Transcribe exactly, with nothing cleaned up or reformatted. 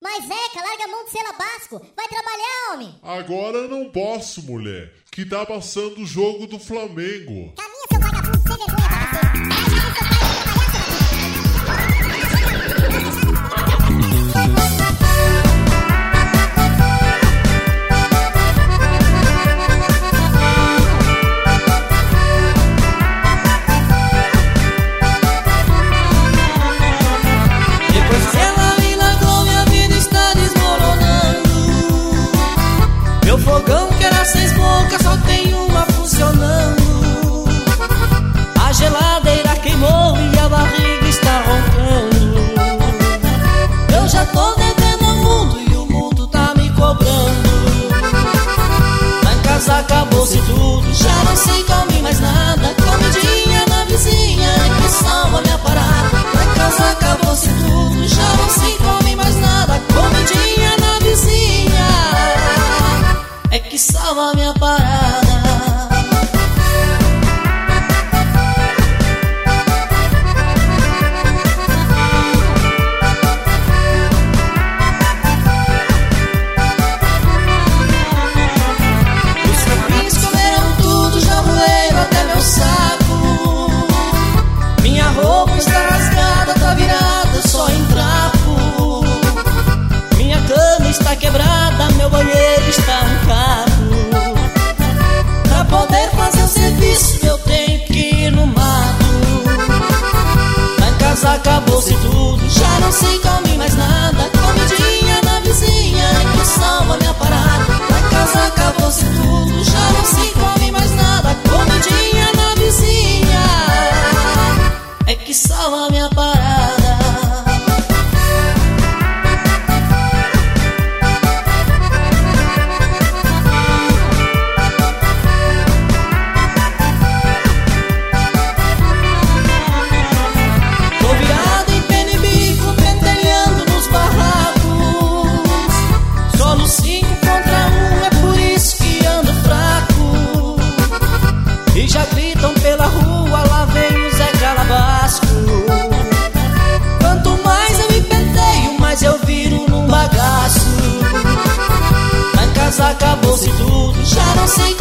Mas Zeca, larga a mão de ser labasco. Vai trabalhar, homem. Agora não posso, mulher. Que tá passando o jogo do Flamengo. Caminha, seu vagabundo, sem vergonha pra você. Vai já ver seu pai, vai Meu fogão que era seis bocas só tem uma funcionando. A geladeira queimou e a barriga está roncando. Eu já tô devendo ao mundo e o mundo tá me cobrando. Lá em casa acabou-se tudo, já não sei comer mais nada. Comidinha na vizinha é que salva minha parada. Lá em casa acabou-se tudo, já não sei comer mais nada. Comidinha na vizinha é que salva minha parada. Os cupins comeram tudo, já roeram até meu saco. Minha roupa está rasgada, tá virada só em trapo. Minha cama está quebrada, meu banheiro está arrancado. Pra poder fazer o serviço eu tenho que ir no mato. Lá em casa acabou-se tudo, já não sei comer mais nada. Comidinha na vizinha é que salva minha parada. Lá em casa acabou-se tudo, já não sei comer mais nada. Comidinha na vizinha é que salva minha parada. Já gritam pela rua, lá vem o Zé Calabasco. Quanto mais eu me penteio, mais eu viro num bagaço. Lá em casa acabou-se tudo, já não sei